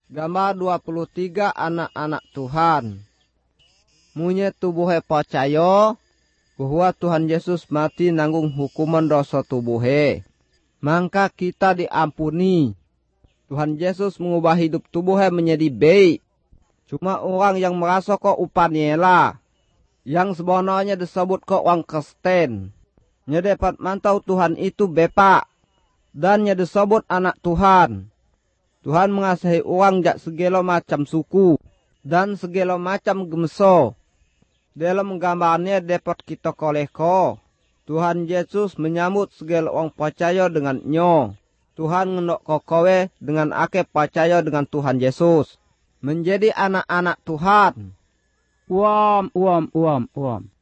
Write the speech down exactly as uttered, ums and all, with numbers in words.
Gambar dua puluh tiga anak-anak Tuhan. Munye tubuhe percaya bahwa Tuhan Yesus mati nanggung hukuman dosa tubuhe. Maka kita diampuni. Tuhan Yesus mengubah hidup tubuhe menjadi baik. Cuma orang yang merasa kok upahnya lah. Yang sebenarnya disebut kok orang Kristen. Nya dapat mantau Tuhan itu bepak. Dan nya disebut anak Tuhan. Tuhan mengasihi orang jak segala macam suku. Dan segala macam gemso. Dalam gambarnya dapat kita koleko. Tuhan Yesus menyambut segala orang percaya dengan nyo. Tuhan ngendok kokowe dengan ake percaya dengan Tuhan Yesus. Menjadi anak-anak Tuhan. Uam, uam, uam, uam.